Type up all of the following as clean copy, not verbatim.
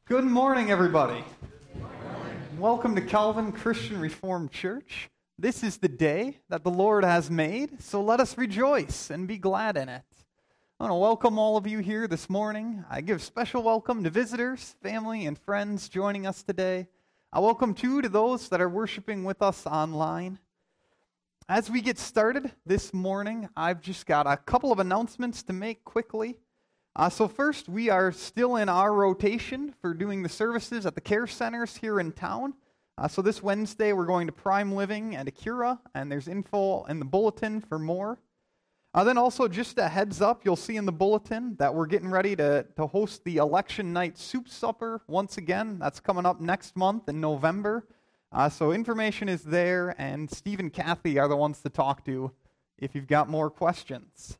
Good morning, everybody. Good morning. Welcome to Calvin Christian Reformed Church. This is the day that the Lord has made, so let us rejoice and be glad in it. I want to welcome all of you here this morning. I give special welcome to visitors, family, and friends joining us today. I welcome too to those that are worshiping with us online. As we get started this morning, I've just got a couple of announcements to make quickly. So first, we are still in our rotation for doing the services at the care centers here in town. So this Wednesday, we're going to Prime Living and Acura, and there's info in the bulletin for more. Then also, just a heads up, you'll see in the bulletin that we're getting ready to host the election night soup supper once again. That's coming up next month in November. So information is there, and Steve and Kathy are the ones to talk to if you've got more questions.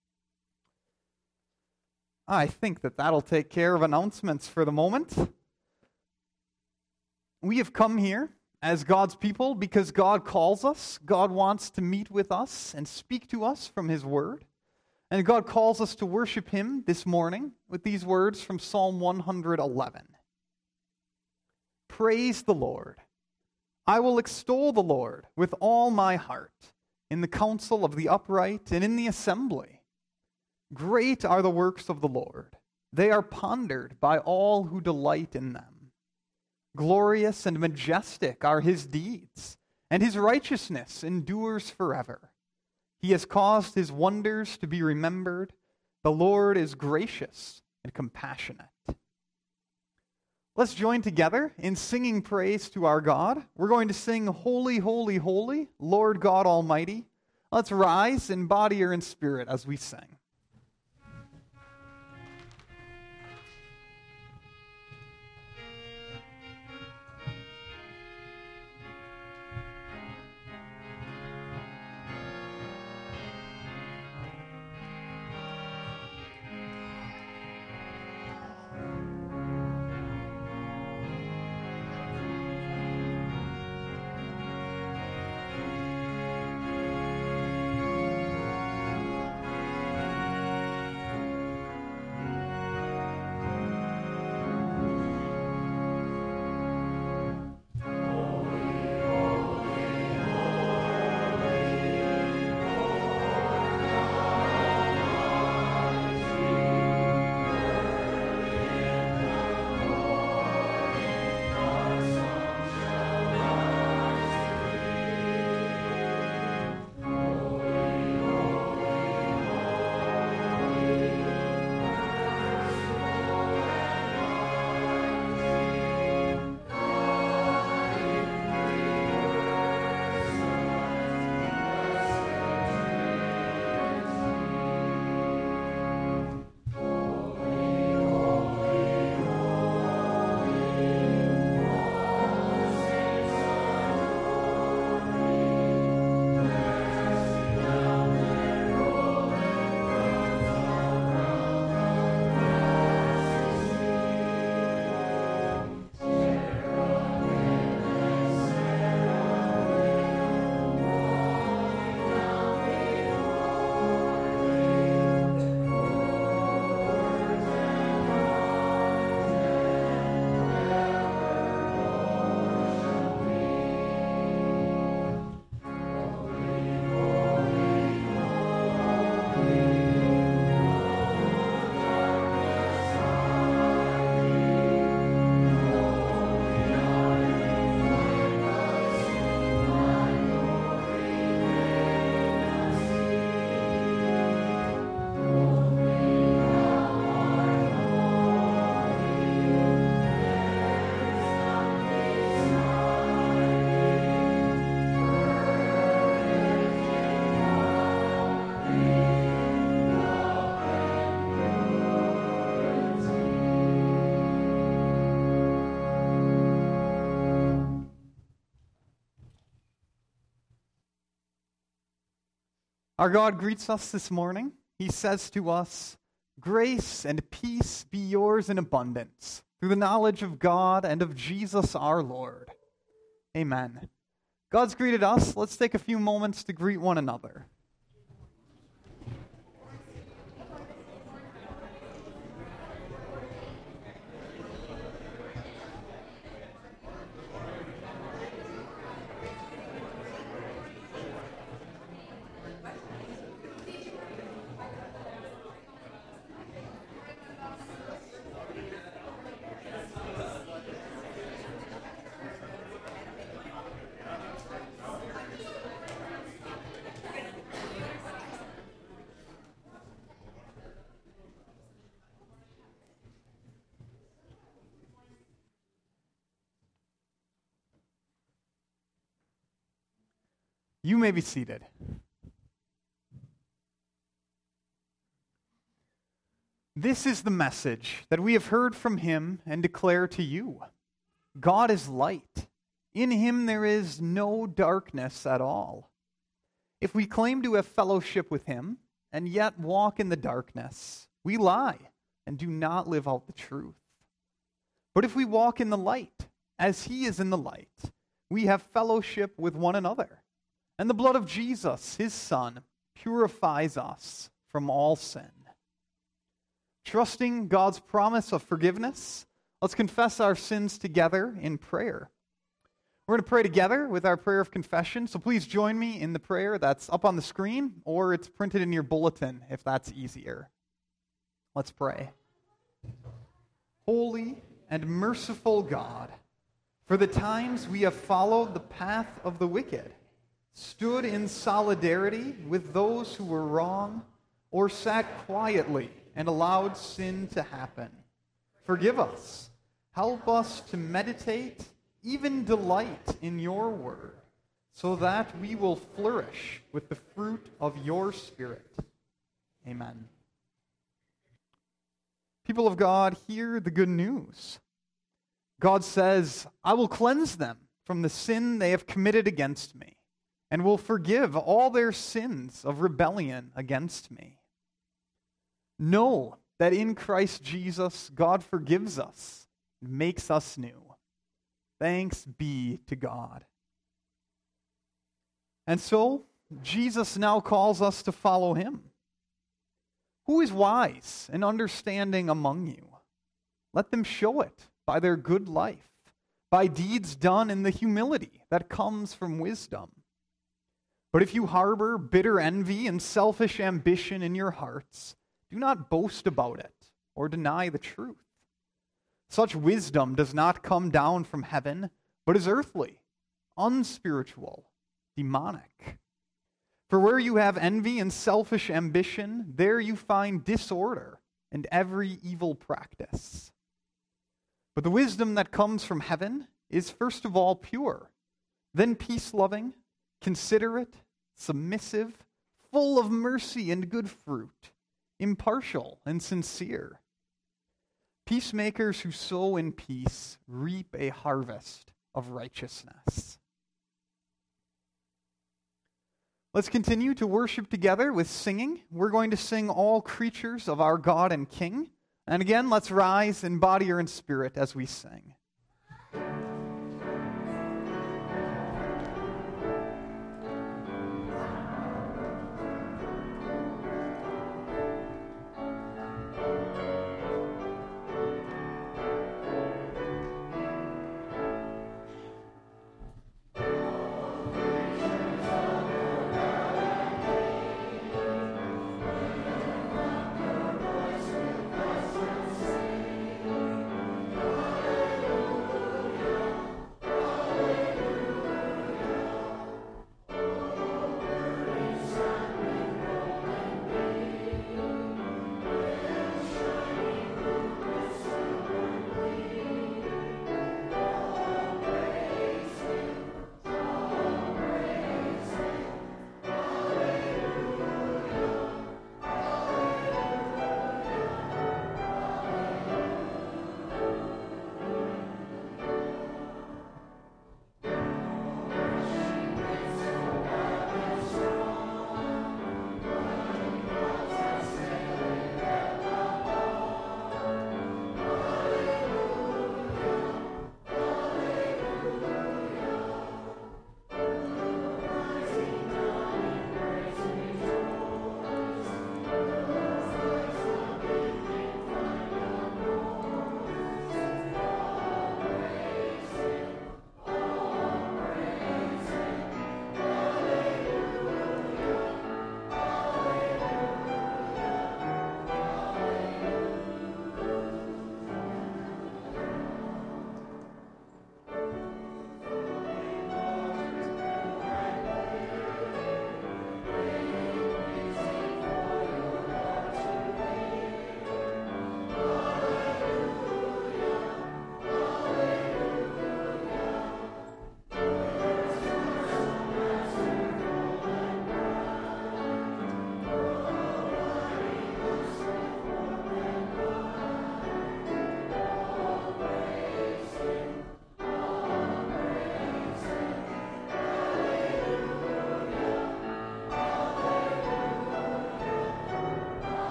I think that'll take care of announcements for the moment. We have come here as God's people because God calls us. God wants to meet with us and speak to us from His Word. And God calls us to worship Him this morning with these words from Psalm 111. Praise the Lord. I will extol the Lord with all my heart, in the council of the upright and in the assembly. Great are the works of the Lord. They are pondered by all who delight in them. Glorious and majestic are His deeds, and His righteousness endures forever. He has caused His wonders to be remembered. The Lord is gracious and compassionate. Let's join together in singing praise to our God. We're going to sing, Holy, Holy, Holy, Lord God Almighty. Let's rise in body or in spirit as we sing. Our God greets us this morning. He says to us, grace and peace be yours in abundance, through the knowledge of God and of Jesus our Lord. Amen. God's greeted us. Let's take a few moments to greet one another. You may be seated. This is the message that we have heard from him and declare to you. God is light. In him there is no darkness at all. If we claim to have fellowship with him and yet walk in the darkness, we lie and do not live out the truth. But if we walk in the light, as he is in the light, we have fellowship with one another. And the blood of Jesus, his Son, purifies us from all sin. Trusting God's promise of forgiveness, let's confess our sins together in prayer. We're going to pray together with our prayer of confession, so please join me in the prayer that's up on the screen, or it's printed in your bulletin if that's easier. Let's pray. Holy and merciful God, for the times we have followed the path of the wicked, stood in solidarity with those who were wrong, or sat quietly and allowed sin to happen. Forgive us. Help us to meditate, even delight in your word, so that we will flourish with the fruit of your Spirit. Amen. People of God, hear the good news. God says, I will cleanse them from the sin they have committed against me, and will forgive all their sins of rebellion against me. Know that in Christ Jesus, God forgives us and makes us new. Thanks be to God. And so, Jesus now calls us to follow him. Who is wise and understanding among you? Let them show it by their good life, by deeds done in the humility that comes from wisdom. But if you harbor bitter envy and selfish ambition in your hearts, do not boast about it or deny the truth. Such wisdom does not come down from heaven, but is earthly, unspiritual, demonic. For where you have envy and selfish ambition, there you find disorder and every evil practice. But the wisdom that comes from heaven is first of all pure, then peace-loving, considerate, submissive, full of mercy and good fruit, impartial and sincere. Peacemakers who sow in peace reap a harvest of righteousness. Let's continue to worship together with singing. We're going to sing All Creatures of Our God and King. And again, let's rise in body or in spirit as we sing.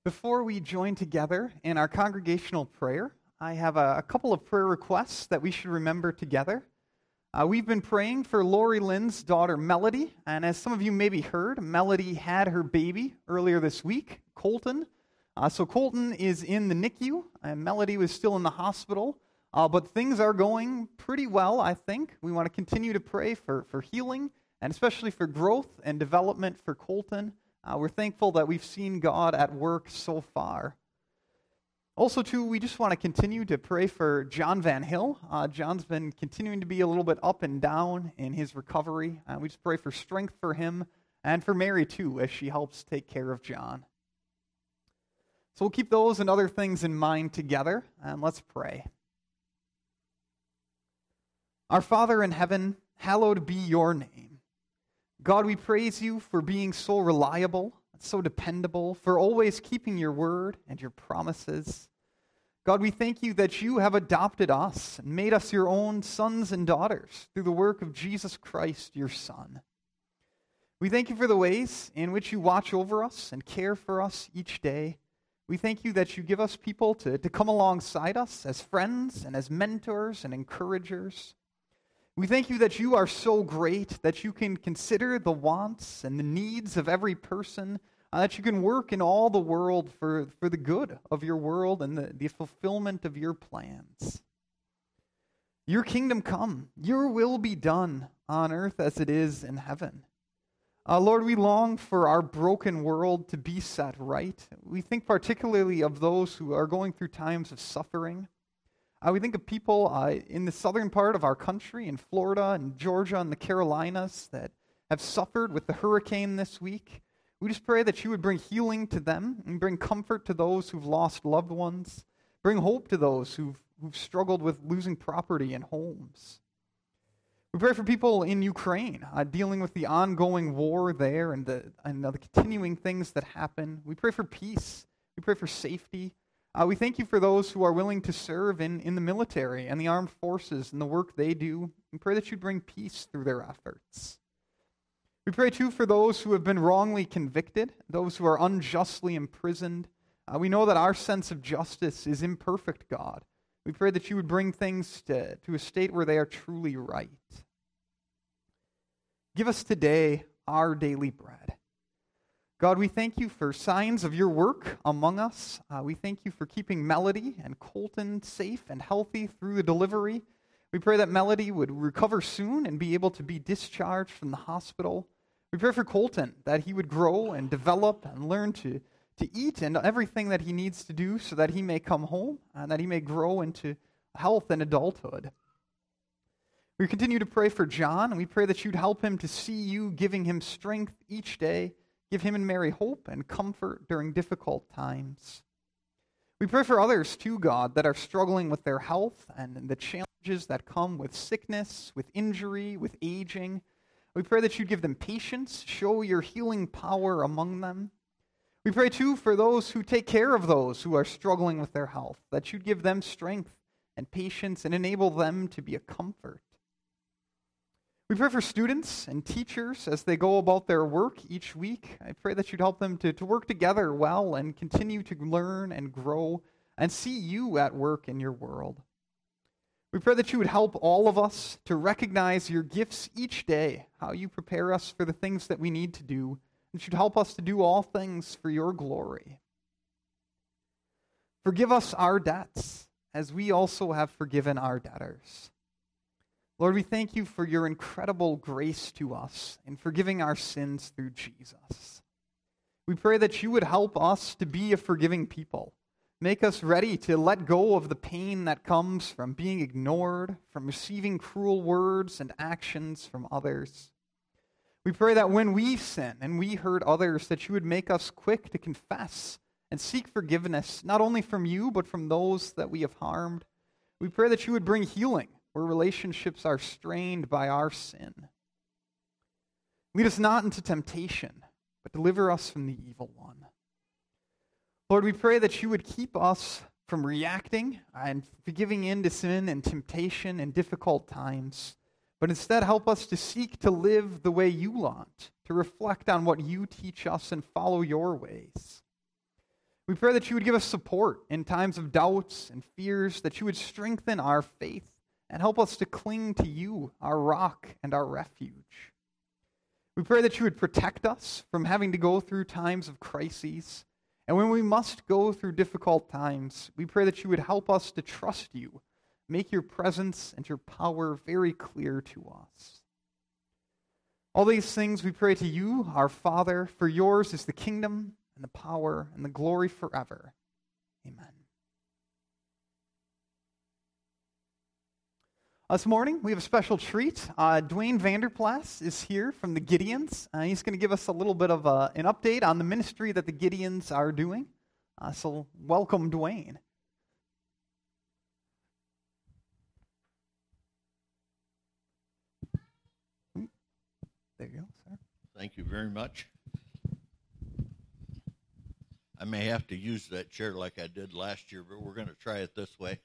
Before we join together in our congregational prayer, I have a couple of prayer requests that we should remember together. We've been praying for Lori Lynn's daughter, Melody, and as some of you maybe heard, Melody had her baby earlier this week, Colton. So Colton is in the NICU, and Melody was still in the hospital, but things are going pretty well, I think. We want to continue to pray for healing, and especially for growth and development for Colton. We're thankful that we've seen God at work so far. Also, too, we just want to continue to pray for John Van Hill. John's been continuing to be a little bit up and down in his recovery. We just pray for strength for him and for Mary, too, as she helps take care of John. So we'll keep those and other things in mind together, and let's pray. Our Father in heaven, hallowed be your name. God, we praise you for being so reliable, so dependable, for always keeping your word and your promises. God, we thank you that you have adopted us and made us your own sons and daughters through the work of Jesus Christ, your Son. We thank you for the ways in which you watch over us and care for us each day. We thank you that you give us people to come alongside us as friends and as mentors and encouragers. We thank you that you are so great that you can consider the wants and the needs of every person, that you can work in all the world for the good of your world and the fulfillment of your plans. Your kingdom come, your will be done on earth as it is in heaven. Lord, we long for our broken world to be set right. We think particularly of those who are going through times of suffering. We think of people in the southern part of our country, in Florida and Georgia and the Carolinas, that have suffered with the hurricane this week. We just pray that you would bring healing to them and bring comfort to those who've lost loved ones, bring hope to those who've struggled with losing property and homes. We pray for people in Ukraine, dealing with the ongoing war there and the continuing things that happen. We pray for peace. We pray for safety. We thank you for those who are willing to serve in the military and the armed forces and the work they do. We pray that you bring peace through their efforts. We pray, too, for those who have been wrongly convicted, those who are unjustly imprisoned. We know that our sense of justice is imperfect, God. We pray that you would bring things to a state where they are truly right. Give us today our daily bread. God, we thank you for signs of your work among us. We thank you for keeping Melody and Colton safe and healthy through the delivery. We pray that Melody would recover soon and be able to be discharged from the hospital. We pray for Colton, that he would grow and develop and learn to eat and everything that he needs to do so that he may come home and that he may grow into health and adulthood. We continue to pray for John, and we pray that you'd help him to see you giving him strength each day. Give him and Mary hope and comfort during difficult times. We pray for others too, God, that are struggling with their health and the challenges that come with sickness, with injury, with aging. We pray that you give them patience, show your healing power among them. We pray too for those who take care of those who are struggling with their health, that you'd give them strength and patience and enable them to be a comfort. We pray for students and teachers as they go about their work each week. I pray that you'd help them to work together well and continue to learn and grow and see you at work in your world. We pray that you would help all of us to recognize your gifts each day, how you prepare us for the things that we need to do, and should help us to do all things for your glory. Forgive us our debts, as we also have forgiven our debtors. Lord, we thank you for your incredible grace to us in forgiving our sins through Jesus. We pray that you would help us to be a forgiving people. Make us ready to let go of the pain that comes from being ignored, from receiving cruel words and actions from others. We pray that when we sin and we hurt others, that you would make us quick to confess and seek forgiveness, not only from you, but from those that we have harmed. We pray that you would bring healing where relationships are strained by our sin. Lead us not into temptation, but deliver us from the evil one. Lord, we pray that you would keep us from reacting and giving in to sin and temptation in difficult times, but instead help us to seek to live the way you want, to reflect on what you teach us and follow your ways. We pray that you would give us support in times of doubts and fears, that you would strengthen our faith and help us to cling to you, our rock and our refuge. We pray that you would protect us from having to go through times of crises. And when we must go through difficult times, we pray that you would help us to trust you, make your presence and your power very clear to us. All these things we pray to you, our Father, for yours is the kingdom and the power and the glory forever. Amen. This morning, we have a special treat. Dwayne Vanderplas is here from the Gideons. He's going to give us a little bit of an update on the ministry that the Gideons are doing. So welcome, Dwayne. There you go, sir. Thank you very much. I may have to use that chair like I did last year, but we're going to try it this way.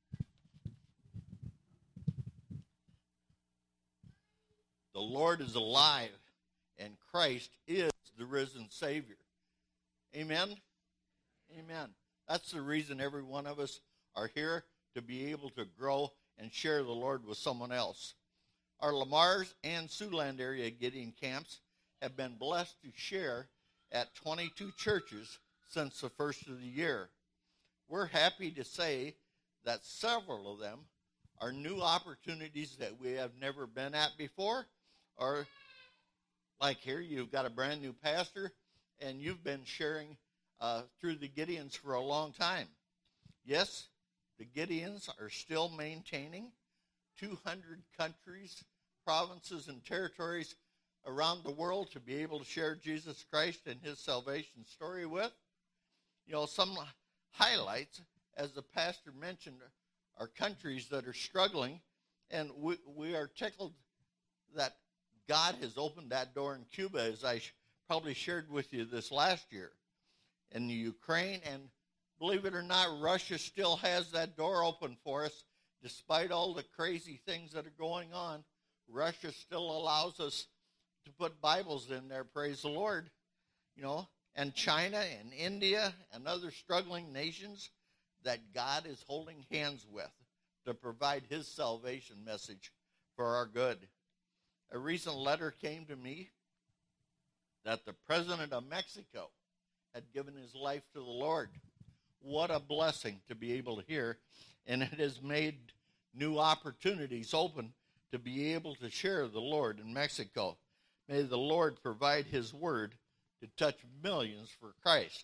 The Lord is alive, and Christ is the risen Savior. Amen? Amen. That's the reason every one of us are here, to be able to grow and share the Lord with someone else. Our Lamars and Siouxland area Gideon camps have been blessed to share at 22 churches since the first of the year. We're happy to say that several of them are new opportunities that we have never been at before. Or like here, you've got a brand new pastor, and you've been sharing through the Gideons for a long time. Yes, the Gideons are still maintaining 200 countries, provinces, and territories around the world to be able to share Jesus Christ and his salvation story with. You know, some highlights, as the pastor mentioned, are countries that are struggling, and we are tickled that God has opened that door in Cuba, as I probably shared with you this last year. In the Ukraine, and believe it or not, Russia still has that door open for us. Despite all the crazy things that are going on, Russia still allows us to put Bibles in there, praise the Lord. You know, and China and India and other struggling nations that God is holding hands with to provide his salvation message for our good. A recent letter came to me that the president of Mexico had given his life to the Lord. What a blessing to be able to hear. And it has made new opportunities open to be able to share the Lord in Mexico. May the Lord provide his word to touch millions for Christ.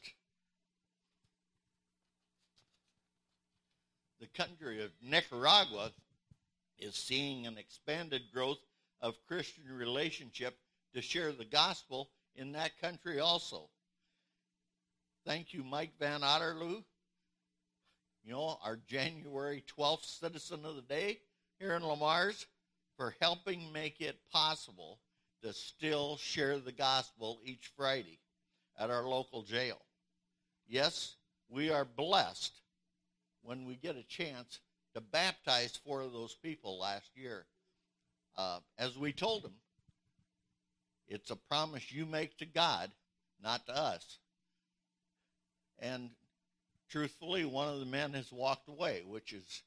The country of Nicaragua is seeing an expanded growth of Christian relationship to share the gospel in that country also. Thank you, Mike Van Otterloo, you know, our January 12th Citizen of the Day here in Lamars, for helping make it possible to still share the gospel each Friday at our local jail. Yes, we are blessed when we get a chance to baptize 4 of those people last year. As we told them, it's a promise you make to God, not to us. And truthfully, one of the men has walked away, which is,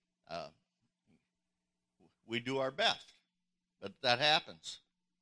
we do our best, but that happens.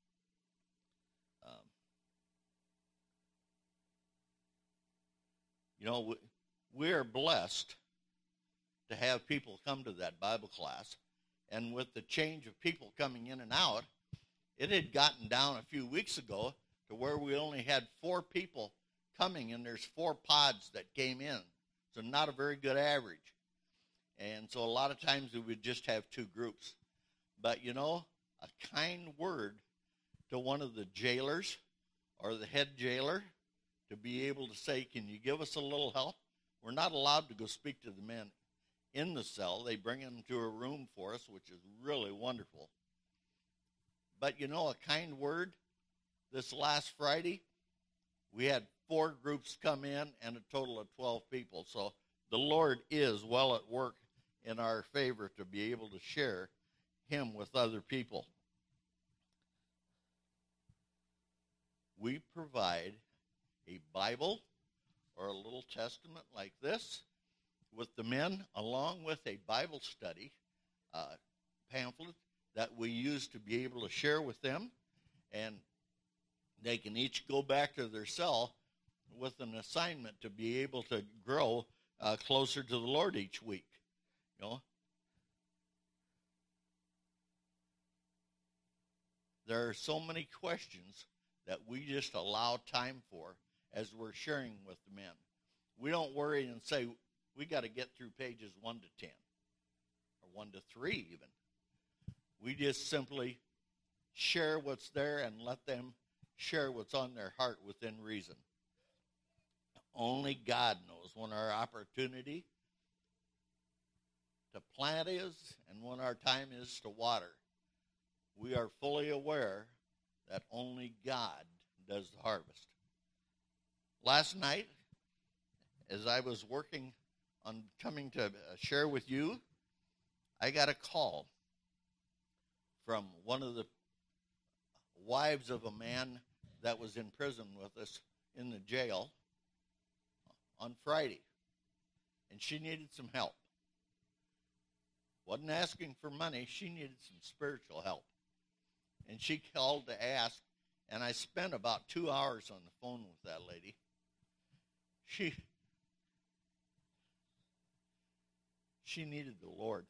You know, we are blessed to have people come to that Bible class. And with the change of people coming in and out, it had gotten down a few weeks ago to where we only had 4 people coming, and there's 4 pods that came in. So not a very good average. And so a lot of times we would just have 2 groups. But, you know, a kind word to one of the jailers or the head jailer to be able to say, can you give us a little help? We're not allowed to go speak to the men in the cell. They bring them to a room for us, which is really wonderful. But, you know, a kind word, this last Friday, we had 4 groups come in and a total of 12 people. So the Lord is well at work in our favor to be able to share him with other people. We provide a Bible or a little testament like this with the men, along with a Bible study pamphlet that we use to be able to share with them, and they can each go back to their cell with an assignment to be able to grow closer to the Lord each week. You know, there are so many questions that we just allow time for as we're sharing with the men. We don't worry and say, we got to get through pages 1 to 10, or 1 to 3 even. We just simply share what's there and let them share what's on their heart within reason. Only God knows when our opportunity to plant is and when our time is to water. We are fully aware that only God does the harvest. Last night, as I was working on coming to share with you, I got a call from one of the wives of a man that was in prison with us in the jail on Friday, and she needed some help. Wasn't asking for money, she needed some spiritual help. And she called to ask, and I spent about 2 hours on the phone with that lady. She needed the Lord.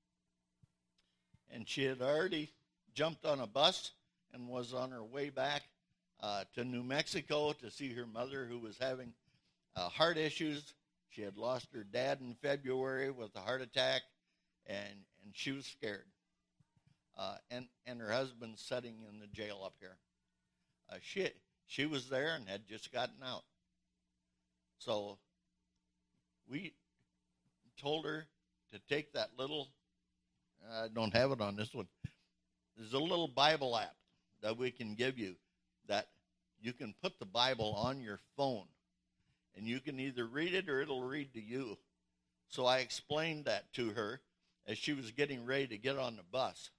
And she had already jumped on a bus and was on her way back to New Mexico to see her mother, who was having heart issues. She had lost her dad in February with a heart attack, and she was scared. And her husband's sitting in the jail up here. She was there and had just gotten out. So we told her to take that little, I don't have it on this one, there's a little Bible app that we can give you that you can put the Bible on your phone, and you can either read it or it'll read to you. So I explained that to her as she was getting ready to get on the bus.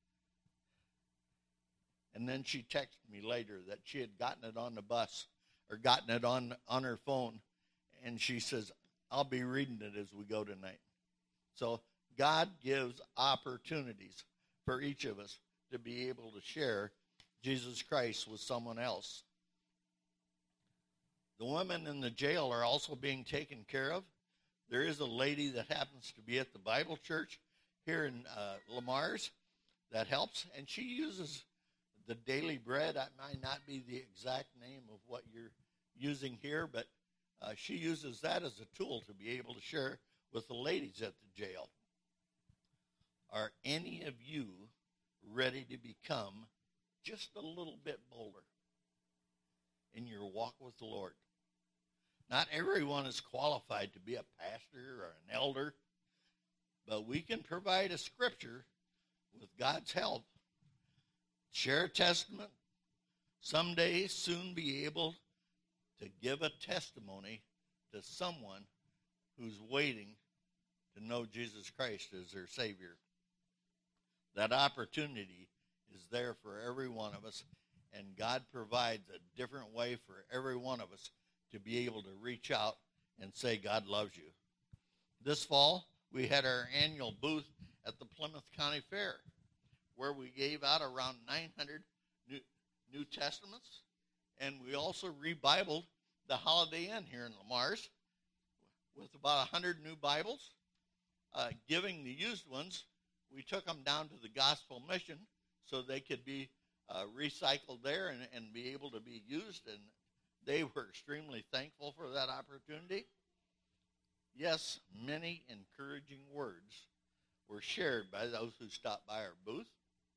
And then she texted me later that she had gotten it on the bus, or gotten it on her phone, and she says, I'll be reading it as we go tonight. So God gives opportunities for each of us to be able to share Jesus Christ with someone else. The women in the jail are also being taken care of. There is a lady that happens to be at the Bible church here in Lamar's that helps, and she uses the Daily Bread. That might not be the exact name of what you're using here, but she uses that as a tool to be able to share with the ladies at the jail. Are any of you ready to become just a little bit bolder in your walk with the Lord? Not everyone is qualified to be a pastor or an elder, but we can provide a scripture with God's help. Share a testament. Someday, soon be able to give a testimony to someone who's waiting to know Jesus Christ as their Savior. That opportunity is there for every one of us, and God provides a different way for every one of us to be able to reach out and say God loves you. This fall, we had our annual booth at the Plymouth County Fair, where we gave out around 900 New Testaments, and we also re-Bibled the Holiday Inn here in Lamar's with about 100 new Bibles. Giving the used ones, we took them down to the Gospel Mission so they could be recycled there and be able to be used, and they were extremely thankful for that opportunity. Yes, many encouraging words were shared by those who stopped by our booth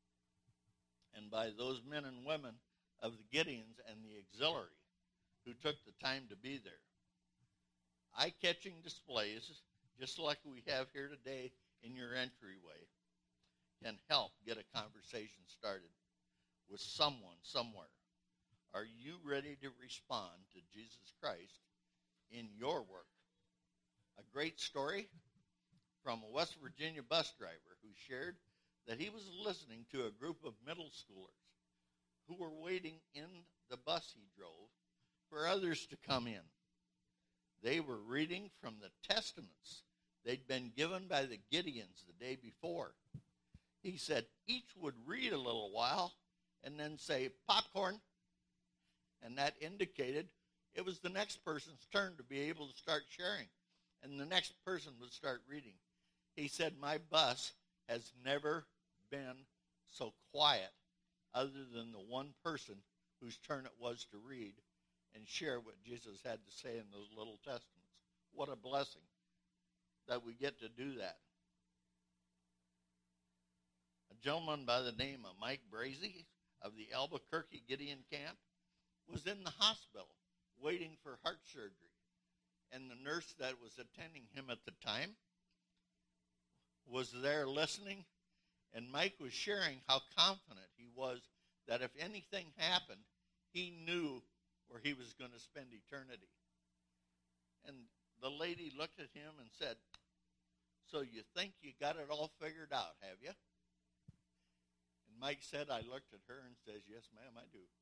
and by those men and women of the Gideons and the auxiliary who took the time to be there. Eye-catching displays, just like we have here today in your entryway, can help get a conversation started with someone somewhere. Are you ready to respond to Jesus Christ in your work? A great story from a West Virginia bus driver who shared that he was listening to a group of middle schoolers who were waiting in the bus he drove for others to come in. They were reading from the Testaments they'd been given by the Gideons the day before. He said each would read a little while and then say, popcorn. And that indicated it was the next person's turn to be able to start sharing. And the next person would start reading. He said, my bus has never been so quiet other than the one person whose turn it was to read and share what Jesus had to say in those little testaments. What a blessing that we get to do that. A gentleman by the name of Mike Brazy of the Albuquerque Gideon Camp was in the hospital waiting for heart surgery. And the nurse that was attending him at the time was there listening, and Mike was sharing how confident he was that if anything happened, he knew where he was going to spend eternity. And the lady looked at him and said, so you think you got it all figured out, have you? And Mike said, I looked at her and says, yes, ma'am, I do.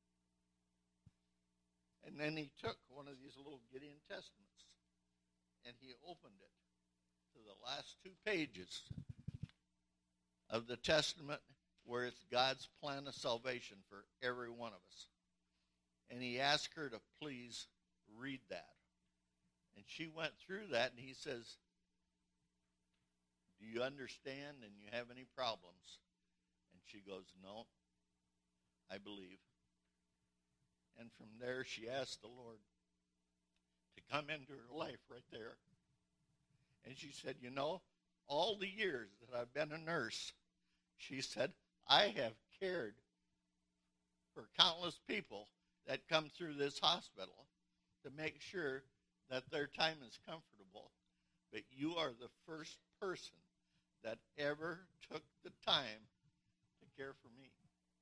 And then he took one of these little Gideon Testaments and he opened it to the last 2 pages of the Testament where it's God's plan of salvation for every one of us. And he asked her to please read that. And she went through that, and he says, do you understand and you have any problems? And she goes, no, I believe. And from there, she asked the Lord to come into her life right there. And she said, you know, all the years that I've been a nurse, she said, I have cared for countless people that come through this hospital to make sure that their time is comfortable. But you are the first person that ever took the time to care for me.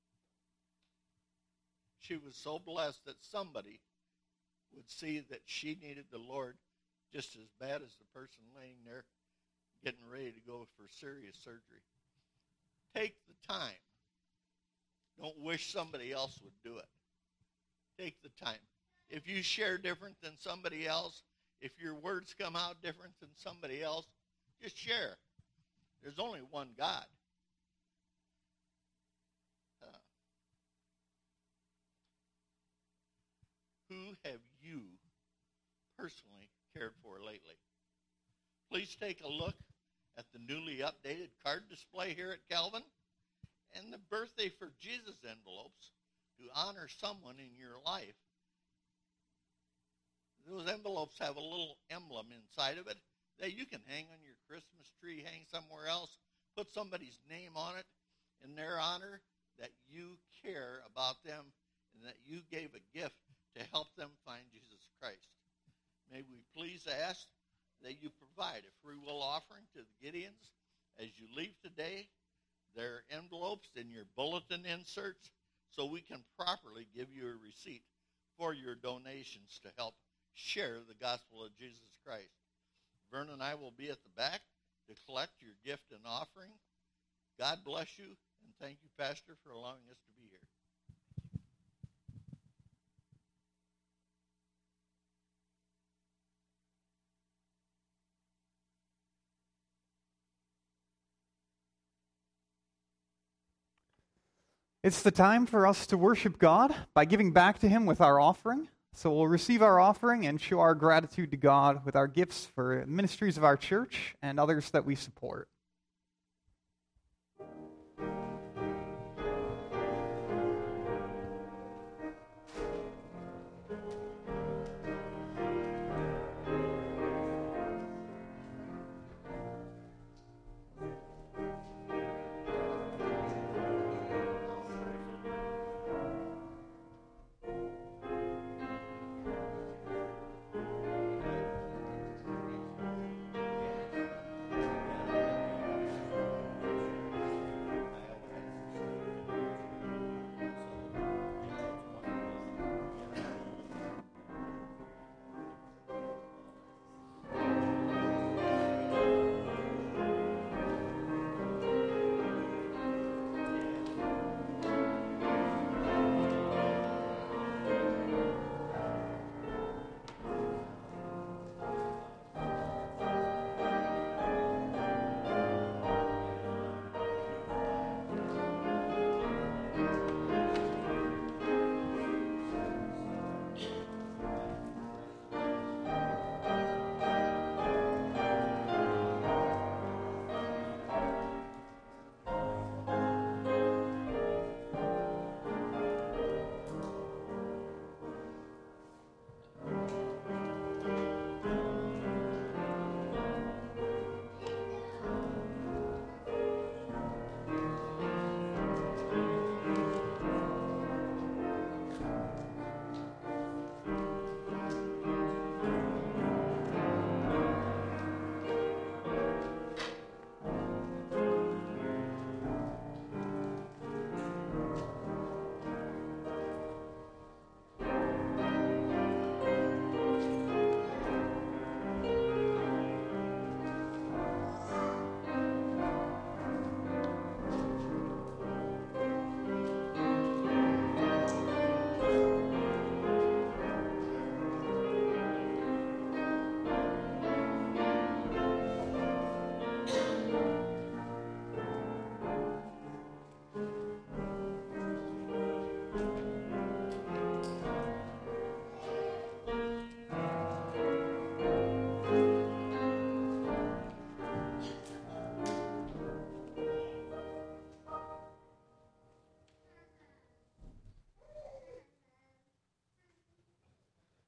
She was so blessed that somebody would see that she needed the Lord just as bad as the person laying there getting ready to go for serious surgery. Take the time. Don't wish somebody else would do it. Take the time. If you share different than somebody else, if your words come out different than somebody else, just share. There's only one God. Who have you personally cared for lately? Please take a look at the newly updated card display here at Calvin and the Birthday for Jesus envelopes to honor someone in your life. Those envelopes have a little emblem inside of it that you can hang on your Christmas tree, hang somewhere else, put somebody's name on it in their honor, that you care about them and that you gave a gift to help them find Jesus Christ. May we please ask that you provide a free will offering to the Gideons as you leave today. There are envelopes in your bulletin inserts so we can properly give you a receipt for your donations to help share the gospel of Jesus Christ. Vernon and I will be at the back to collect your gift and offering. God bless you, and thank you, Pastor, for allowing us to be here. It's the time for us to worship God by giving back to Him with our offering. So we'll receive our offering and show our gratitude to God with our gifts for ministries of our church and others that we support.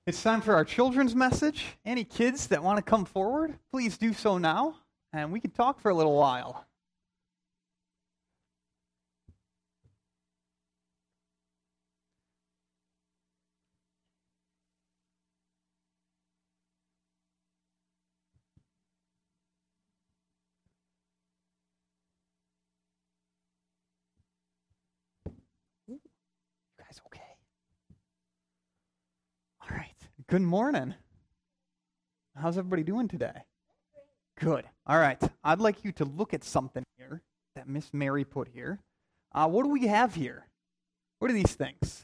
It's time for our children's message. Any kids that want to come forward, please do so now, and we can talk for a little while. You guys okay? All right. Good morning. How's everybody doing today? Good. All right. I'd like you to look at something here that Miss Mary put here. What do we have here? What are these things?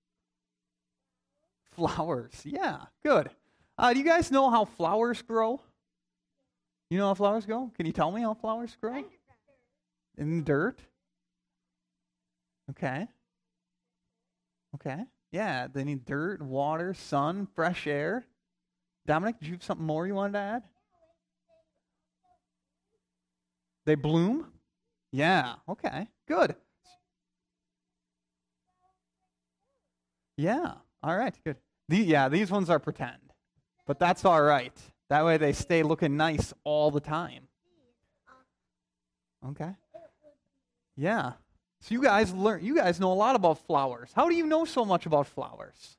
Flowers. Yeah, good. Do you guys know how flowers grow? You know how flowers grow? Can you tell me how flowers grow? In dirt? Okay. Okay. Yeah, they need dirt, water, sun, fresh air. Dominic, did you have something more you wanted to add? They bloom? Yeah, okay, good. Yeah, all right, good. These ones are pretend, but that's all right. That way they stay looking nice all the time. Okay. Yeah. So you guys know a lot about flowers. How do you know so much about flowers?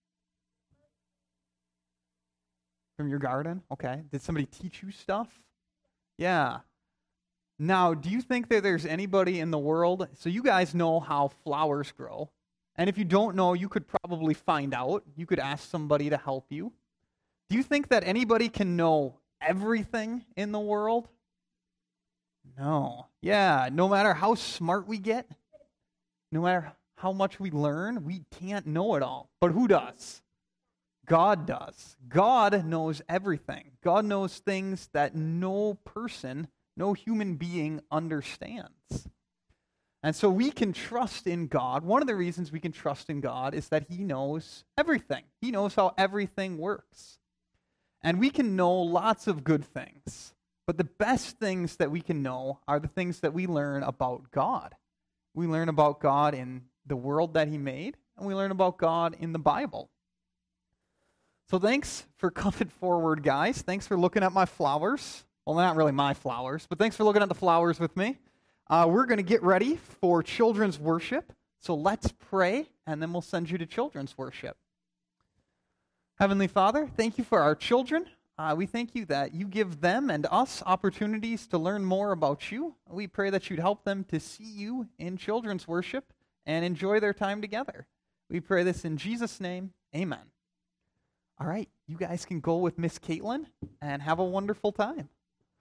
From your garden? Okay. Did somebody teach you stuff? Yeah. Now, do you think that there's anybody in the world, so you guys know how flowers grow, and if you don't know, you could probably find out. You could ask somebody to help you. Do you think that anybody can know everything in the world? No. Yeah, no matter how smart we get, no matter how much we learn, we can't know it all. But who does? God does. God knows everything. God knows things that no person, no human being understands. And so we can trust in God. One of the reasons we can trust in God is that He knows everything. He knows how everything works. And we can know lots of good things. But the best things that we can know are the things that we learn about God. We learn about God in the world that He made, and we learn about God in the Bible. So thanks for coming forward, guys. Thanks for looking at my flowers. Well, not really my flowers, but thanks for looking at the flowers with me. We're going to get ready for children's worship. So let's pray, and then we'll send you to children's worship. Heavenly Father, thank you for our children. We thank you that you give them and us opportunities to learn more about you. We pray that you'd help them to see you in children's worship and enjoy their time together. We pray this in Jesus' name. Amen. All right, you guys can go with Miss Caitlin and have a wonderful time.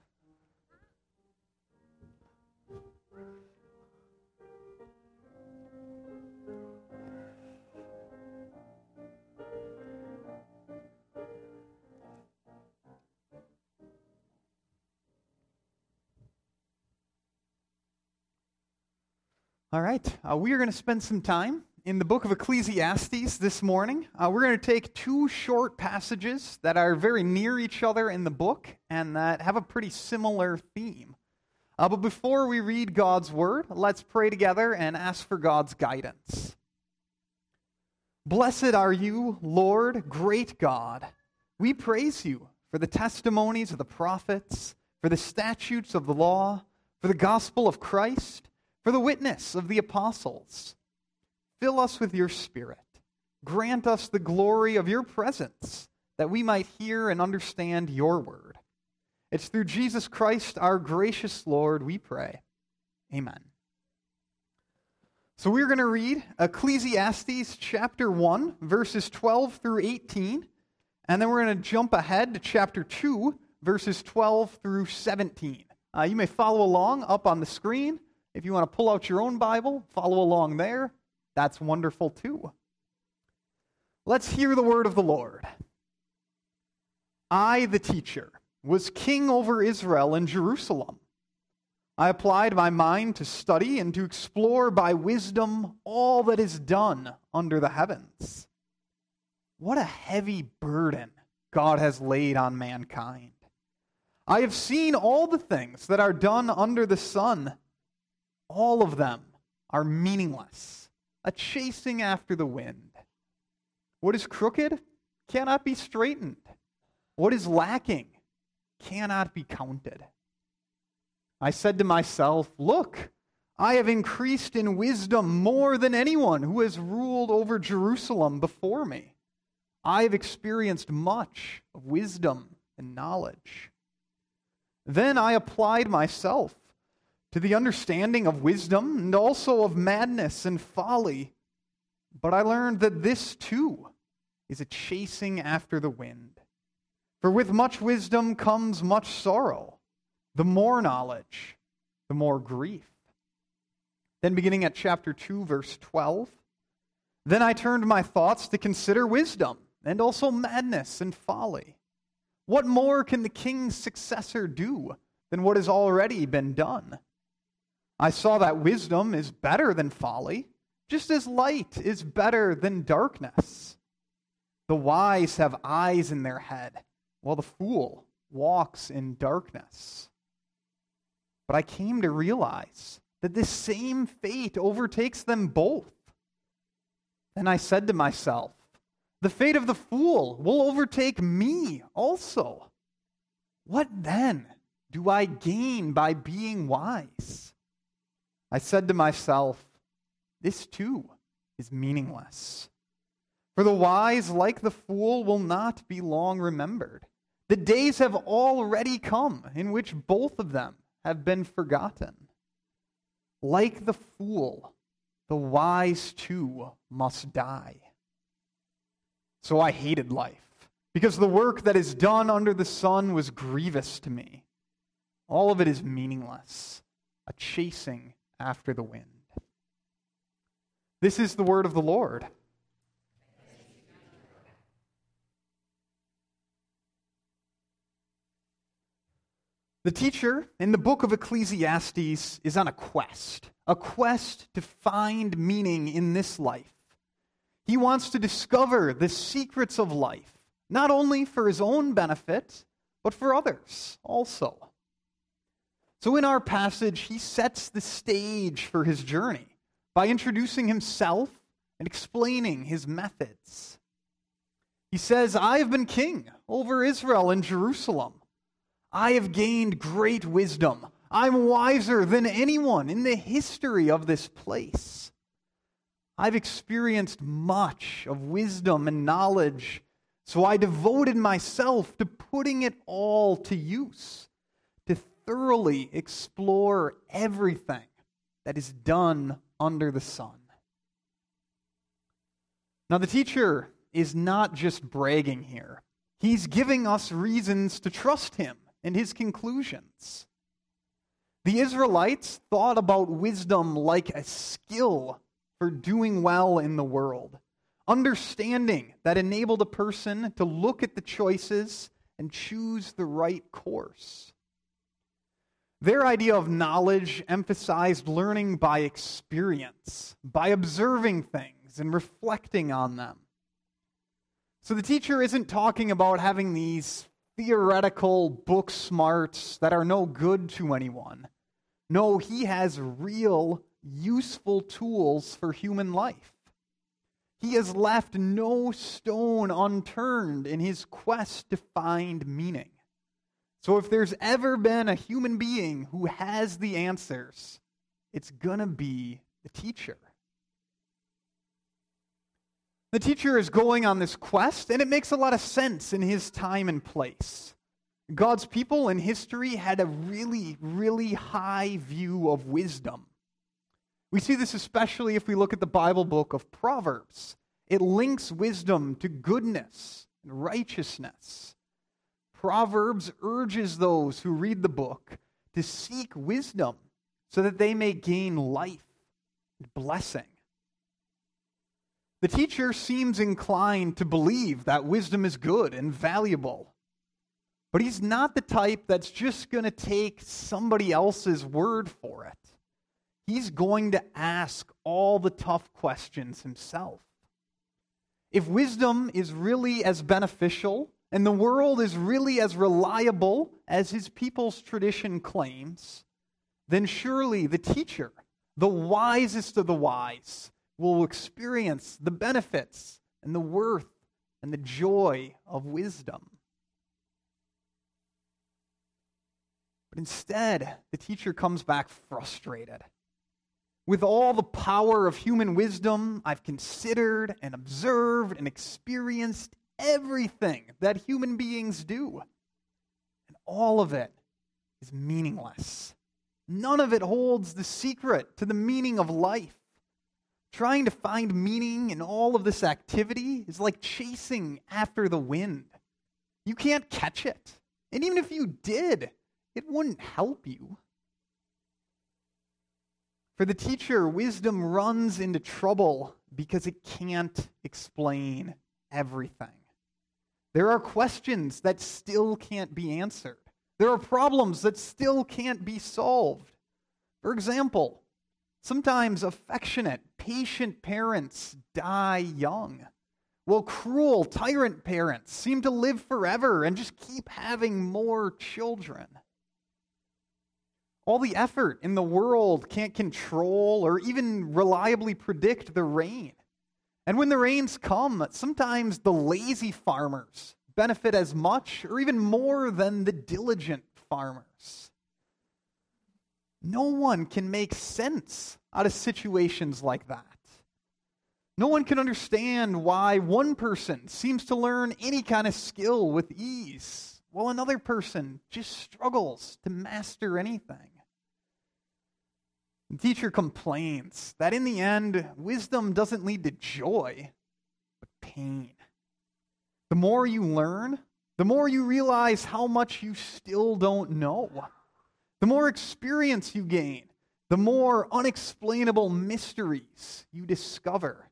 All right, we are going to spend some time in the book of Ecclesiastes this morning. We're going to take two short passages that are very near each other in the book and that have a pretty similar theme. But before we read God's word, let's pray together and ask for God's guidance. Blessed are you, Lord, great God. We praise you for the testimonies of the prophets, for the statutes of the law, for the gospel of Christ, for the witness of the apostles. Fill us with your Spirit. Grant us the glory of your presence, that we might hear and understand your word. It's through Jesus Christ, our gracious Lord, we pray. Amen. So we're going to read Ecclesiastes chapter 1, verses 12 through 18, and then we're going to jump ahead to chapter 2, verses 12 through 17. You may follow along up on the screen. If you want to pull out your own Bible, follow along there. That's wonderful too. Let's hear the word of the Lord. I, the teacher, was king over Israel and Jerusalem. I applied my mind to study and to explore by wisdom all that is done under the heavens. What a heavy burden God has laid on mankind. I have seen all the things that are done under the sun. All of them are meaningless, a chasing after the wind. What is crooked cannot be straightened. What is lacking cannot be counted. I said to myself, look, I have increased in wisdom more than anyone who has ruled over Jerusalem before me. I have experienced much of wisdom and knowledge. Then I applied myself to the understanding of wisdom and also of madness and folly. But I learned that this too is a chasing after the wind. For with much wisdom comes much sorrow. The more knowledge, the more grief. Then beginning at chapter 2, verse 12, then I turned my thoughts to consider wisdom and also madness and folly. What more can the king's successor do than what has already been done? I saw that wisdom is better than folly, just as light is better than darkness. The wise have eyes in their head, while the fool walks in darkness. But I came to realize that this same fate overtakes them both. Then I said to myself, the fate of the fool will overtake me also. What then do I gain by being wise? I said to myself, this too is meaningless. For the wise, like the fool, will not be long remembered. The days have already come in which both of them have been forgotten. Like the fool, the wise too must die. So I hated life, because the work that is done under the sun was grievous to me. All of it is meaningless, a chasing after the wind. This is the word of the Lord. The teacher in the book of Ecclesiastes is on a quest to find meaning in this life. He wants to discover the secrets of life, not only for his own benefit, but for others also. So in our passage, he sets the stage for his journey by introducing himself and explaining his methods. He says, I have been king over Israel and Jerusalem. I have gained great wisdom. I'm wiser than anyone in the history of this place. I've experienced much of wisdom and knowledge, so I devoted myself to putting it all to use, to thoroughly explore everything that is done under the sun. Now, the teacher is not just bragging here. He's giving us reasons to trust him and his conclusions. The Israelites thought about wisdom like a skill for doing well in the world, understanding that enabled a person to look at the choices and choose the right course. Their idea of knowledge emphasized learning by experience, by observing things and reflecting on them. So the teacher isn't talking about having these theoretical book smarts that are no good to anyone. No, he has real, useful tools for human life. He has left no stone unturned in his quest to find meaning. So if there's ever been a human being who has the answers, it's going to be the teacher. The teacher is going on this quest, and it makes a lot of sense in his time and place. God's people in history had a really, really high view of wisdom. We see this especially if we look at the Bible book of Proverbs. It links wisdom to goodness and righteousness. Proverbs urges those who read the book to seek wisdom so that they may gain life and blessing. The teacher seems inclined to believe that wisdom is good and valuable, but he's not the type that's just going to take somebody else's word for it. He's going to ask all the tough questions himself. If wisdom is really as beneficial and the world is really as reliable as his people's tradition claims, then surely the teacher, the wisest of the wise, will experience the benefits and the worth and the joy of wisdom. But instead, the teacher comes back frustrated. With all the power of human wisdom, I've considered and observed and experienced everything that human beings do. And all of it is meaningless. None of it holds the secret to the meaning of life. Trying to find meaning in all of this activity is like chasing after the wind. You can't catch it. And even if you did, it wouldn't help you. For the teacher, wisdom runs into trouble because it can't explain everything. There are questions that still can't be answered. There are problems that still can't be solved. For example, sometimes affectionate, patient parents die young, while cruel, tyrant parents seem to live forever and just keep having more children. All the effort in the world can't control or even reliably predict the rain. And when the rains come, sometimes the lazy farmers benefit as much or even more than the diligent farmers. No one can make sense out of situations like that. No one can understand why one person seems to learn any kind of skill with ease, while another person just struggles to master anything. The teacher complains that in the end, wisdom doesn't lead to joy, but pain. The more you learn, the more you realize how much you still don't know. The more experience you gain, the more unexplainable mysteries you discover.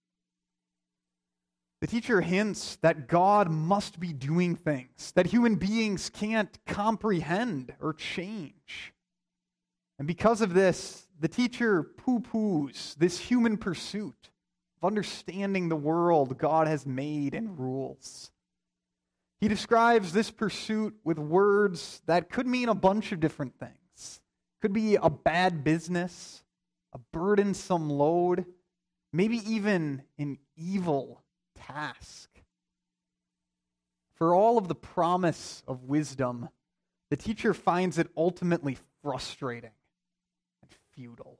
The teacher hints that God must be doing things that human beings can't comprehend or change. And because of this, the teacher poo-poos this human pursuit of understanding the world God has made and rules. He describes this pursuit with words that could mean a bunch of different things. Could be a bad business, a burdensome load, maybe even an evil task. For all of the promise of wisdom, the teacher finds it ultimately frustrating and futile.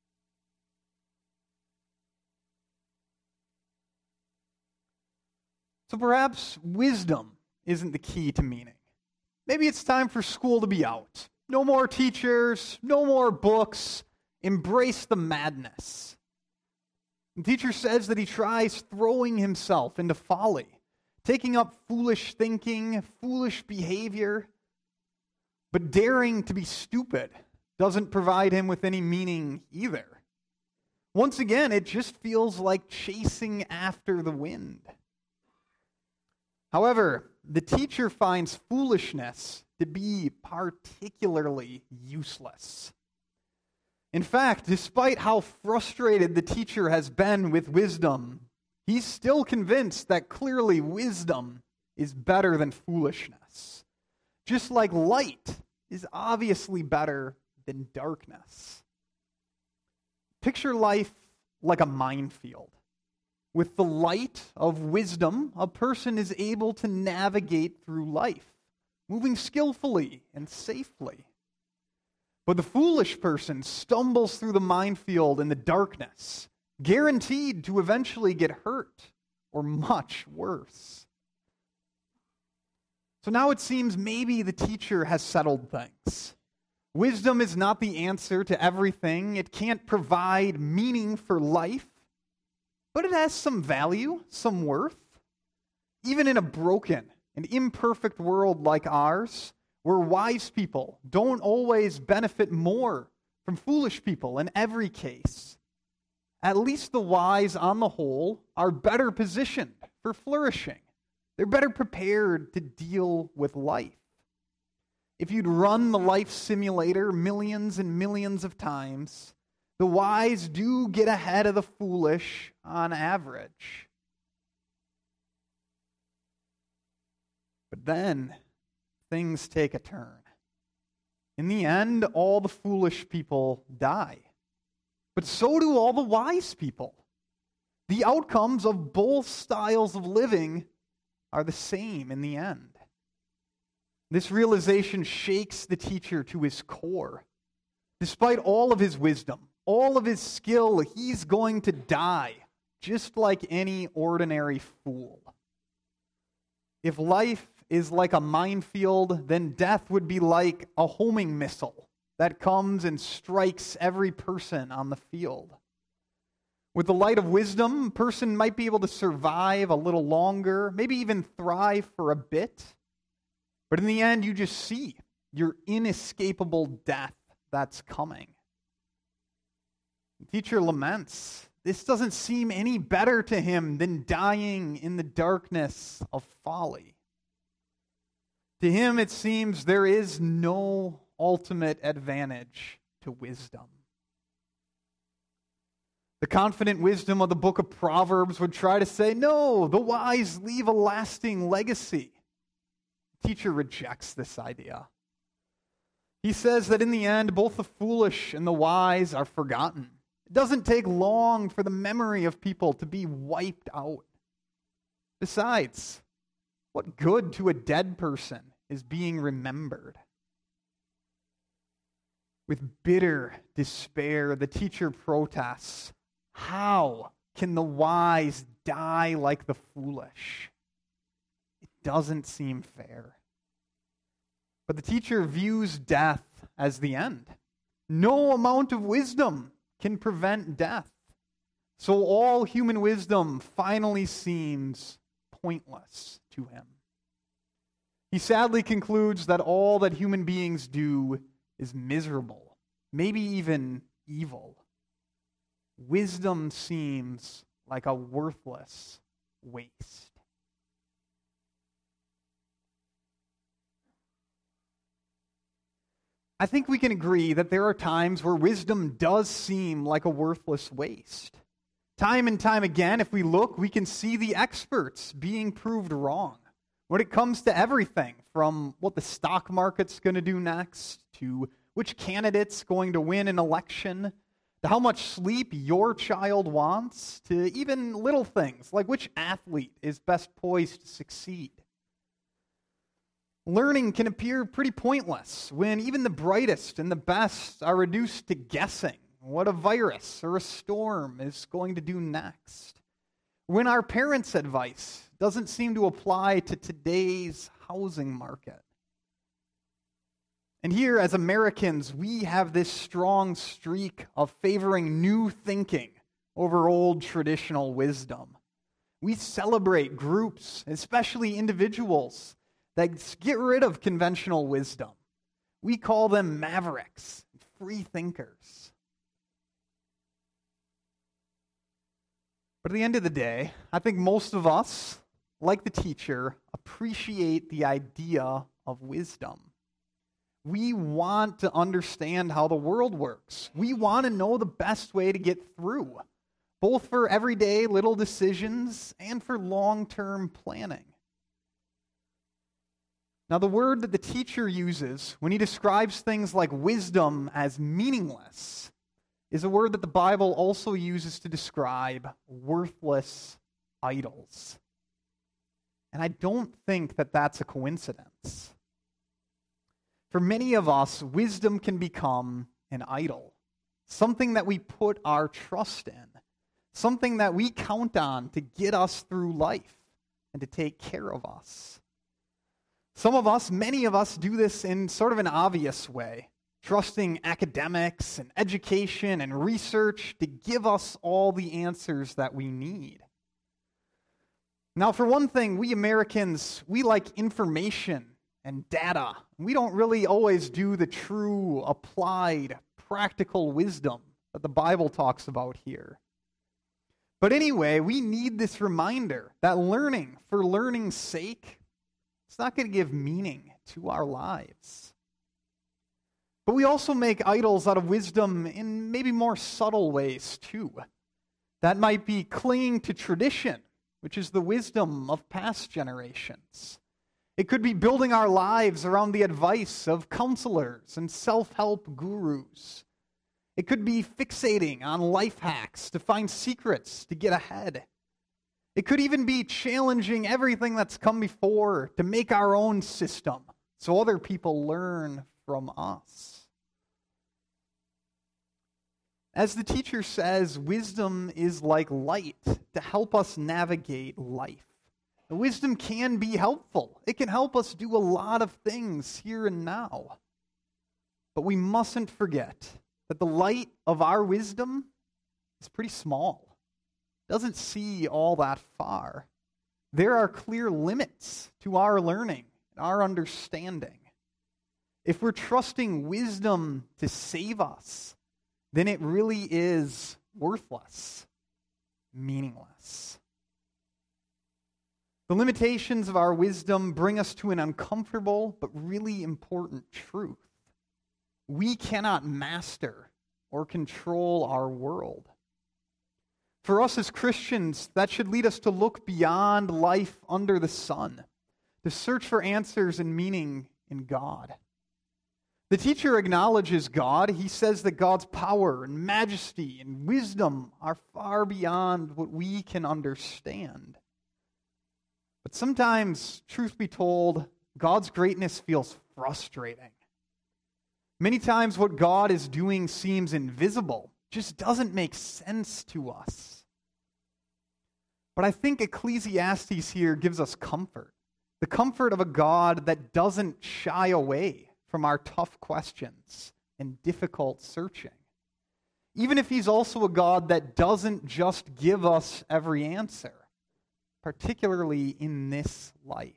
So perhaps wisdom isn't the key to meaning. Maybe it's time for school to be out. No more teachers, no more books. Embrace the madness. The teacher says that he tries throwing himself into folly, taking up foolish thinking, foolish behavior, but daring to be stupid doesn't provide him with any meaning either. Once again, it just feels like chasing after the wind. However, the teacher finds foolishness to be particularly useless. In fact, despite how frustrated the teacher has been with wisdom, he's still convinced that clearly wisdom is better than foolishness. Just like light is obviously better than darkness. Picture life like a minefield. With the light of wisdom, a person is able to navigate through life, moving skillfully and safely. But the foolish person stumbles through the minefield in the darkness, guaranteed to eventually get hurt, or much worse. So now it seems maybe the teacher has settled things. Wisdom is not the answer to everything. It can't provide meaning for life. But it has some value, some worth. Even in a broken and imperfect world like ours, where wise people don't always benefit more from foolish people in every case, at least the wise on the whole are better positioned for flourishing. They're better prepared to deal with life. If you'd run the life simulator millions and millions of times, the wise do get ahead of the foolish on average. But then things take a turn. In the end, all the foolish people die. But so do all the wise people. The outcomes of both styles of living are the same in the end. This realization shakes the teacher to his core. Despite all of his wisdom, all of his skill, he's going to die, just like any ordinary fool. If life is like a minefield, then death would be like a homing missile that comes and strikes every person on the field. With the light of wisdom, a person might be able to survive a little longer, maybe even thrive for a bit. But in the end, you just see your inescapable death that's coming. The teacher laments, this doesn't seem any better to him than dying in the darkness of folly. To him, it seems there is no ultimate advantage to wisdom. The confident wisdom of the book of Proverbs would try to say, no, the wise leave a lasting legacy. The teacher rejects this idea. He says that in the end, both the foolish and the wise are forgotten. It doesn't take long for the memory of people to be wiped out. Besides, what good to a dead person is being remembered? With bitter despair, the teacher protests, how can the wise die like the foolish? It doesn't seem fair. But the teacher views death as the end. No amount of wisdom can prevent death. So all human wisdom finally seems pointless to him. He sadly concludes that all that human beings do is miserable, maybe even evil. Wisdom seems like a worthless waste. I think we can agree that there are times where wisdom does seem like a worthless waste. Time and time again, if we look, we can see the experts being proved wrong when it comes to everything from what the stock market's going to do next, to which candidate's going to win an election, to how much sleep your child wants, to even little things like which athlete is best poised to succeed. Learning can appear pretty pointless when even the brightest and the best are reduced to guessing what a virus or a storm is going to do next. When our parents' advice doesn't seem to apply to today's housing market. And here, as Americans, we have this strong streak of favoring new thinking over old traditional wisdom. We celebrate groups, especially individuals, that get rid of conventional wisdom. We call them mavericks, free thinkers. But at the end of the day, I think most of us, like the teacher, appreciate the idea of wisdom. We want to understand how the world works. We want to know the best way to get through, both for everyday little decisions and for long-term planning. Now, the word that the teacher uses when he describes things like wisdom as meaningless is a word that the Bible also uses to describe worthless idols. And I don't think that that's a coincidence. For many of us, wisdom can become an idol, something that we put our trust in, something that we count on to get us through life and to take care of us. Some of us, many of us, do this in sort of an obvious way, trusting academics and education and research to give us all the answers that we need. Now, for one thing, we Americans, we like information and data. We don't really always do the true, applied, practical wisdom that the Bible talks about here. But anyway, we need this reminder that learning for learning's sake, it's not going to give meaning to our lives. But we also make idols out of wisdom in maybe more subtle ways too. That might be clinging to tradition, which is the wisdom of past generations. It could be building our lives around the advice of counselors and self-help gurus. It could be fixating on life hacks to find secrets to get ahead. It could even be challenging everything that's come before to make our own system so other people learn from us. As the teacher says, wisdom is like light to help us navigate life. The wisdom can be helpful. It can help us do a lot of things here and now. But we mustn't forget that the light of our wisdom is pretty small. It doesn't see all that far. There are clear limits to our learning and our understanding. If we're trusting wisdom to save us, then it really is worthless, meaningless. The limitations of our wisdom bring us to an uncomfortable but really important truth. We cannot master or control our world. For us as Christians, that should lead us to look beyond life under the sun, to search for answers and meaning in God. The teacher acknowledges God. He says that God's power and majesty and wisdom are far beyond what we can understand. But sometimes, truth be told, God's greatness feels frustrating. Many times what God is doing seems invisible, just doesn't make sense to us. But I think Ecclesiastes here gives us comfort. The comfort of a God that doesn't shy away from our tough questions and difficult searching. Even if he's also a God that doesn't just give us every answer, particularly in this life.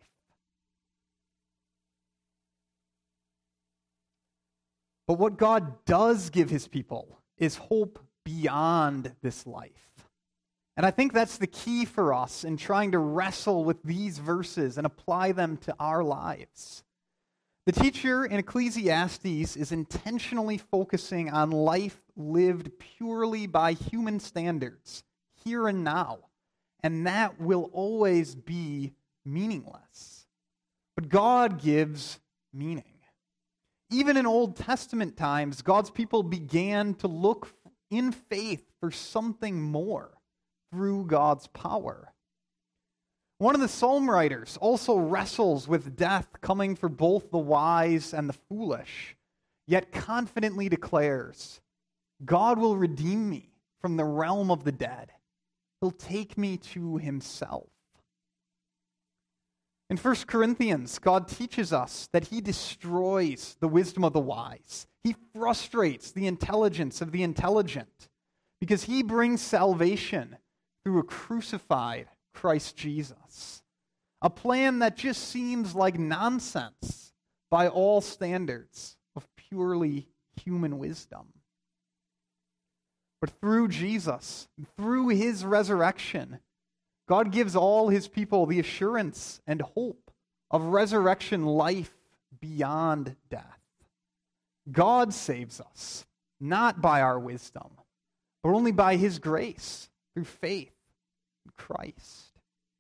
But what God does give his people is hope beyond this life. And I think that's the key for us in trying to wrestle with these verses and apply them to our lives. The teacher in Ecclesiastes is intentionally focusing on life lived purely by human standards, here and now, and that will always be meaningless. But God gives meaning. Even in Old Testament times, God's people began to look in faith for something more through God's power. One of the psalm writers also wrestles with death coming for both the wise and the foolish, yet confidently declares, God will redeem me from the realm of the dead. He'll take me to himself. In 1 Corinthians, God teaches us that he destroys the wisdom of the wise. He frustrates the intelligence of the intelligent because he brings salvation through a crucified Christ Jesus. A plan that just seems like nonsense by all standards of purely human wisdom. But through Jesus, through his resurrection, God gives all his people the assurance and hope of resurrection life beyond death. God saves us, not by our wisdom, but only by his grace through faith in Christ.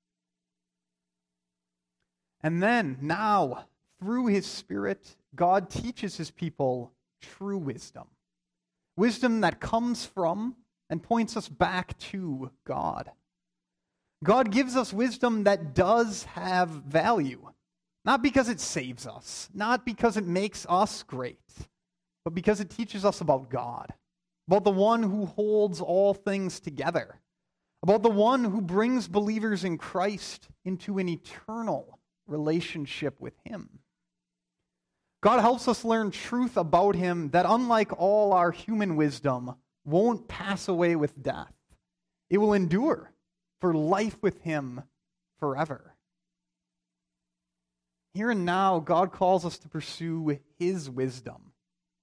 And then, now, through his Spirit, God teaches his people true wisdom. Wisdom that comes from and points us back to God. God gives us wisdom that does have value, not because it saves us, not because it makes us great, but because it teaches us about God, about the one who holds all things together, about the one who brings believers in Christ into an eternal relationship with him. God helps us learn truth about him that, unlike all our human wisdom, won't pass away with death. It will endure for life with him forever. Here and now, God calls us to pursue his wisdom.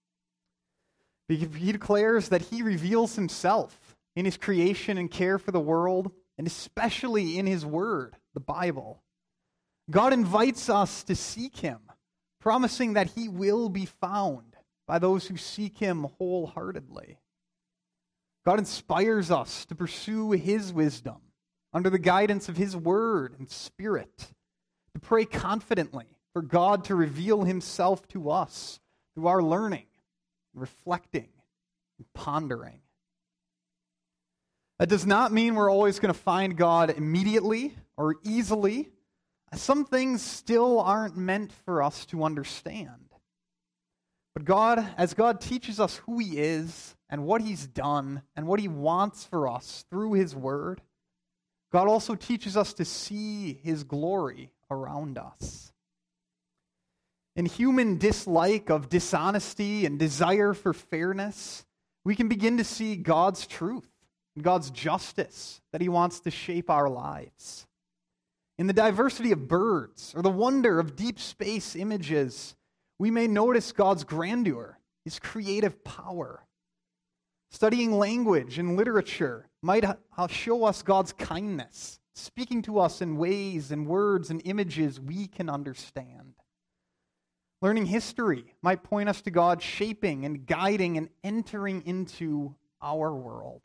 He declares that he reveals himself in his creation and care for the world, and especially in his word, the Bible. God invites us to seek him, promising that he will be found by those who seek him wholeheartedly. God inspires us to pursue his wisdom under the guidance of his word and Spirit, to pray confidently for God to reveal himself to us through our learning, reflecting, and pondering. That does not mean we're always going to find God immediately or easily. Some things still aren't meant for us to understand. But as God teaches us who He is and what He's done and what He wants for us through His Word, God also teaches us to see His glory around us. In human dislike of dishonesty and desire for fairness, we can begin to see God's truth and God's justice that He wants to shape our lives. In the diversity of birds or the wonder of deep space images, we may notice God's grandeur, His creative power. Studying language and literature might show us God's kindness, speaking to us in ways and words and images we can understand. Learning history might point us to God shaping and guiding and entering into our world.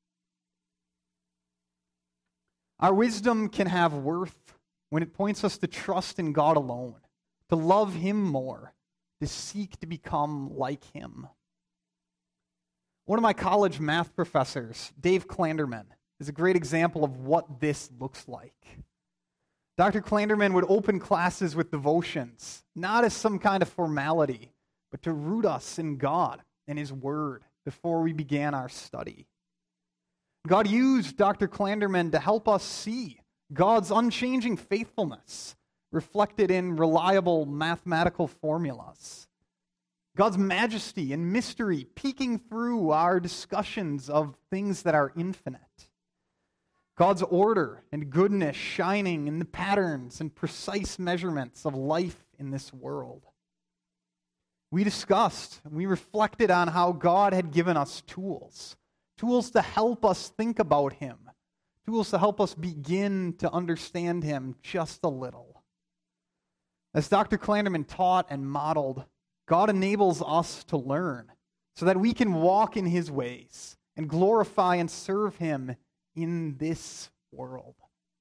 Our wisdom can have worth when it points us to trust in God alone, to love Him more, to seek to become like Him. One of my college math professors, Dave Klanderman, is a great example of what this looks like. Dr. Klanderman would open classes with devotions, not as some kind of formality, but to root us in God and His Word before we began our study. God used Dr. Klanderman to help us see God's unchanging faithfulness reflected in reliable mathematical formulas. God's majesty and mystery peeking through our discussions of things that are infinite. God's order and goodness shining in the patterns and precise measurements of life in this world. We discussed and we reflected on how God had given us tools to help us think about Him, tools to help us begin to understand Him just a little. As Dr. Klanderman taught and modeled, God enables us to learn so that we can walk in His ways and glorify and serve Him in this world.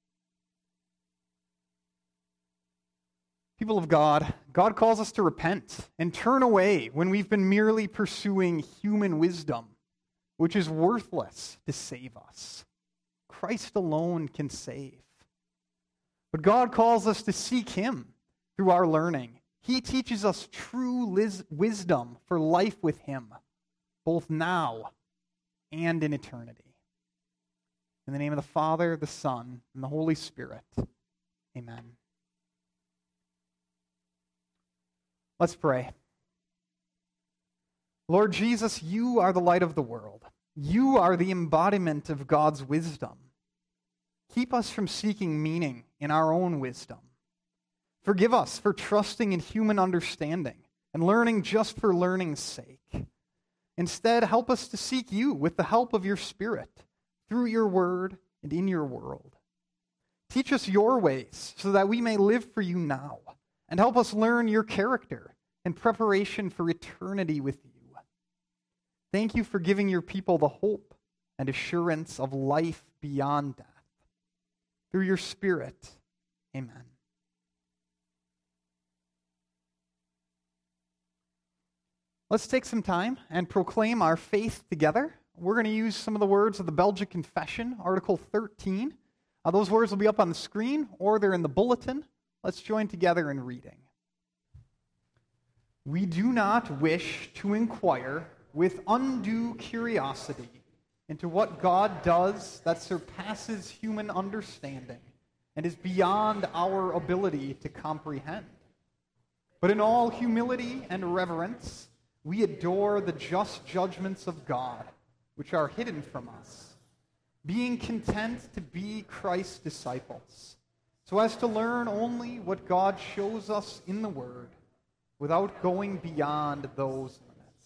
People of God, God calls us to repent and turn away when we've been merely pursuing human wisdom, which is worthless to save us. Christ alone can save. But God calls us to seek Him through our learning. He teaches us true wisdom for life with Him, both now and in eternity. In the name of the Father, the Son, and the Holy Spirit. Amen. Let's pray. Lord Jesus, You are the light of the world. You are the embodiment of God's wisdom. Keep us from seeking meaning in our own wisdom. Forgive us for trusting in human understanding and learning just for learning's sake. Instead, help us to seek You with the help of Your Spirit, through Your Word and in Your world. Teach us Your ways so that we may live for You now, and help us learn Your character in preparation for eternity with You. Thank You for giving Your people the hope and assurance of life beyond death. Through Your Spirit, amen. Let's take some time and proclaim our faith together. We're going to use some of the words of the Belgic Confession, Article 13. Those words will be up on the screen, or they're in the bulletin. Let's join together in reading. We do not wish to inquire with undue curiosity into what God does that surpasses human understanding and is beyond our ability to comprehend. But in all humility and reverence, we adore the just judgments of God, which are hidden from us, being content to be Christ's disciples, so as to learn only what God shows us in the Word, without going beyond those limits.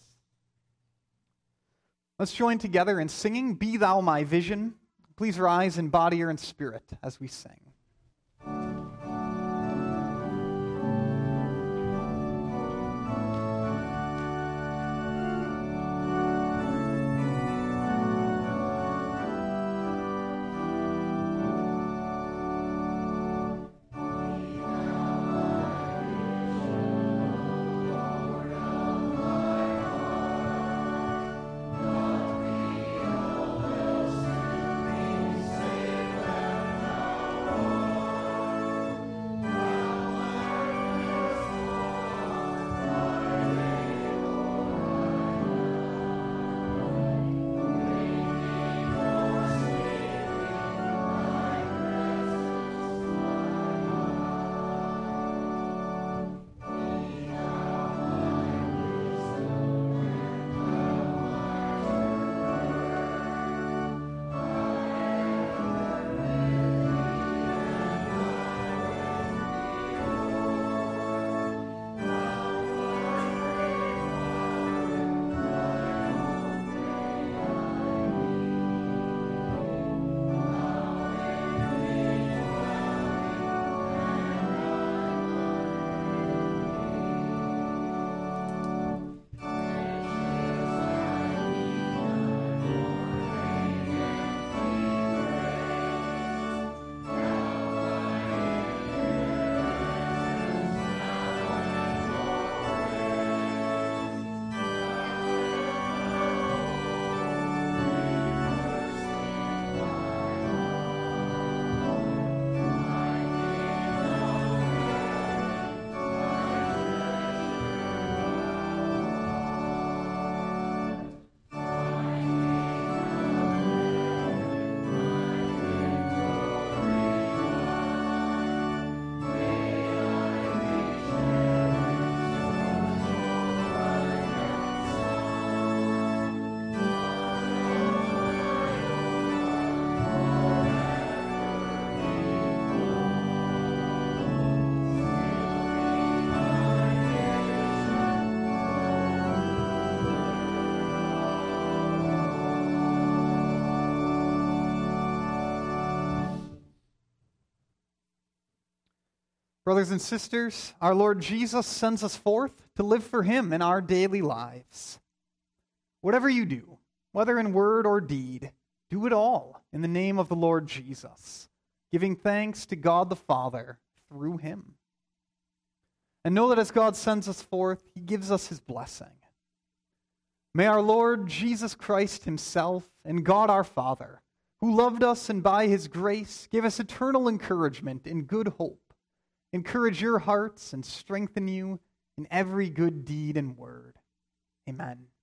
Let's join together in singing, Be Thou My Vision. Please rise in body or in spirit as we sing. Brothers and sisters, our Lord Jesus sends us forth to live for Him in our daily lives. Whatever you do, whether in word or deed, do it all in the name of the Lord Jesus, giving thanks to God the Father through Him. And know that as God sends us forth, He gives us His blessing. May our Lord Jesus Christ Himself and God our Father, who loved us and by His grace gave us eternal encouragement in good hope, encourage your hearts and strengthen you in every good deed and word. Amen.